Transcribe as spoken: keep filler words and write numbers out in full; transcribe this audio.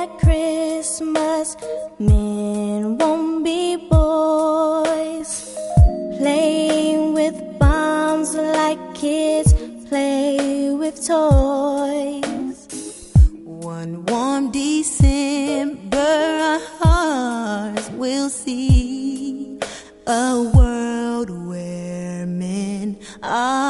at Christmas, men won't be boys, playing with bombs like kids play with toys. One warm December, our hearts will see a world where men are